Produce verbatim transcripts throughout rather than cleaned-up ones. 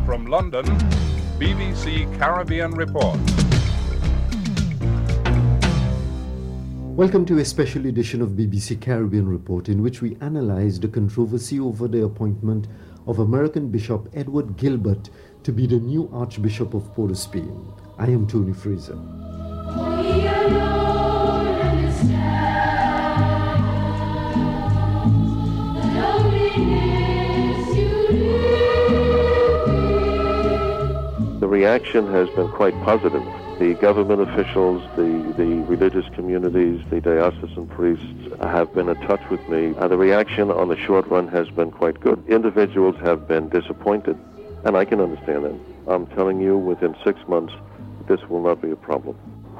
From London, B B C Caribbean Report. Welcome to a special edition of B B C Caribbean Report, in which we analyze the controversy over the appointment of American Bishop Edward Gilbert to be the new Archbishop of Port of Spain. I am Tony Fraser. The reaction has been quite positive. The government officials, the, the religious communities, the diocesan priests have been in touch with me. Uh, the reaction on the short run has been quite good. Individuals have been disappointed, and I can understand that. I'm telling you, within six months, this will not be a problem.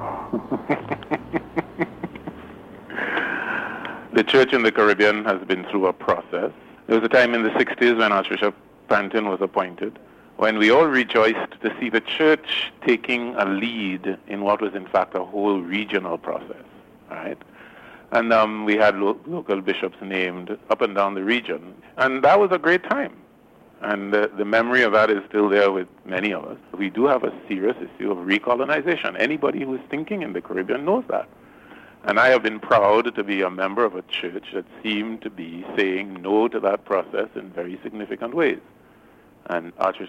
The church in the Caribbean has been through a process. There was a time in the sixties when Archbishop Panton was appointed, when we all rejoiced to see the church taking a lead in what was in fact a whole regional process, right? And um, we had lo- local bishops named up and down the region, and that was a great time. And uh, the memory of that is still there with many of us. We do have a serious issue of recolonization. Anybody who is thinking in the Caribbean knows that. And I have been proud to be a member of a church that seemed to be saying no to that process in very significant ways. And Archbishop